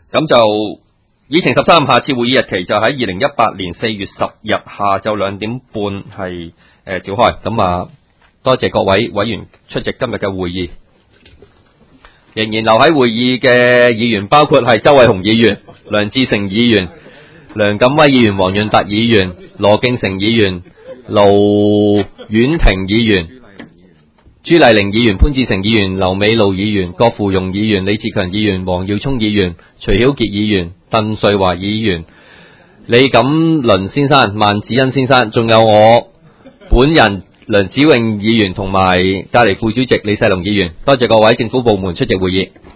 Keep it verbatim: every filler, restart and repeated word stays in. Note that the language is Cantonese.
咁就議程十三，下次會議日期就喺二零一八年四月十日下晝兩點半係誒召開。咁啊，多謝各位委員出席今日嘅會議。仍然留喺會議嘅議員包括係周偉雄議員、梁志成議員、梁錦威議員、黃潤達議員、羅敬成議員、盧婉婷議員、朱麗玲議員、潘志成議員、劉美露議員、郭富容議員、李志強議員、黃耀聰議員、徐曉傑議員、鄧瑞華議員、李錦麟先生、萬子恩先生，仲有我本人梁子穎議員同埋隔籬副主席李世龍議員。多謝各位政府部門出席會議。